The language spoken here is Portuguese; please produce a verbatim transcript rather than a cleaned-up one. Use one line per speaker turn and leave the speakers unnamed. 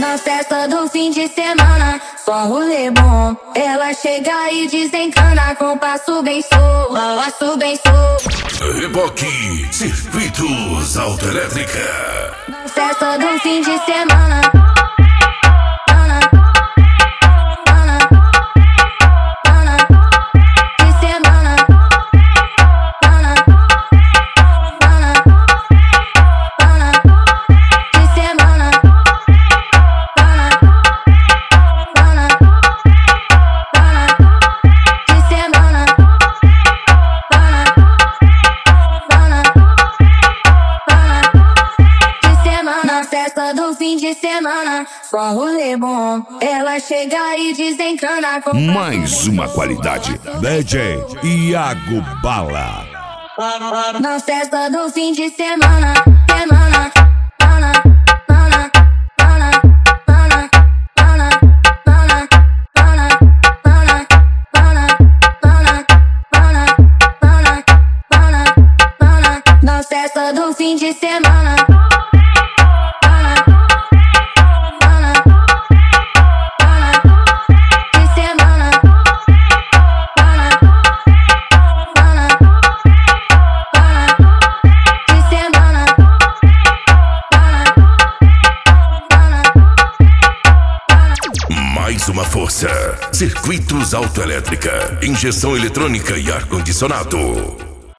Na festa do fim de semana, só rolê bom. Ela chega e desencana com passo bem solto, passo bem solto.
Reboque Circuitos Autoelétrica.
Na festa do fim de semana. Do fim de semana, só rolê bom. Ela chega e desencana com
mais uma qualidade. D J Iago Bala.
Na festa do fim de semana, semana, ana, ana, ana, ana, ana, ana, ana, ana, ana, ana, ana, ana, ana, ana. Na festa do fim de semana.
Mais uma força. Circuitos Autoelétrica. Injeção eletrônica e ar-condicionado.